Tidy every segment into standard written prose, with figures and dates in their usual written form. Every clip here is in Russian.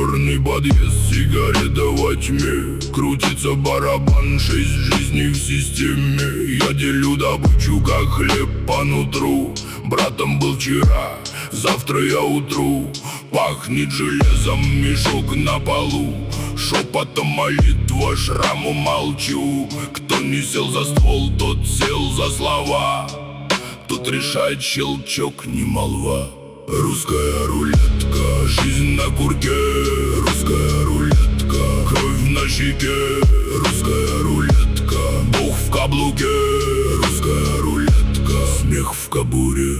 Черный подъезд, сигарета во тьме. Крутится барабан, 6 жизней в системе. Я делю добычу, как хлеб по нутру. Братом был вчера, завтра я утру. Пахнет железом мешок на полу. Шепотом молитва, шраму молчу. Кто не сел за ствол, тот сел за слова. Тут решает щелчок, не молва. Русская рулетка, жизнь на курке. Русская рулетка, кровь на щеке. Русская рулетка, Бог в каблуке. Русская рулетка, смех в кобуре.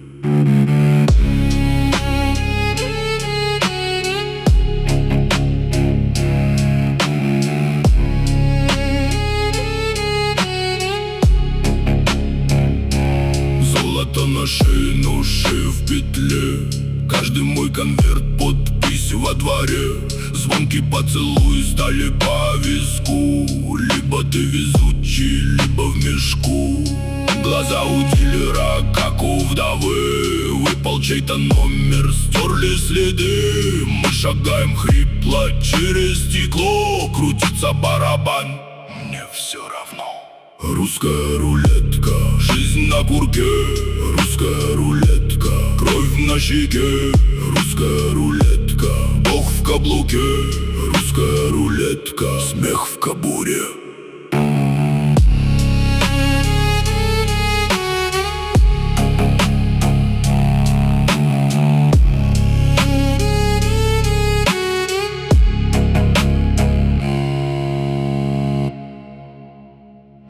Золото на шее, ноши в петле. Каждый мой конверт, подпись во дворе. Звонкий поцелуй стали по виску. Либо ты везучий, либо в мешку. Глаза у дилера, как у вдовы. Выпал чей-то номер, стерли следы. Мы шагаем хрипло через стекло. Крутится барабан, мне все равно. Русская рулетка, жизнь на курке. Русская рулетка, кровь на щеке. Русская рулетка, Бог в каблуке. Русская рулетка, смех в кобуре.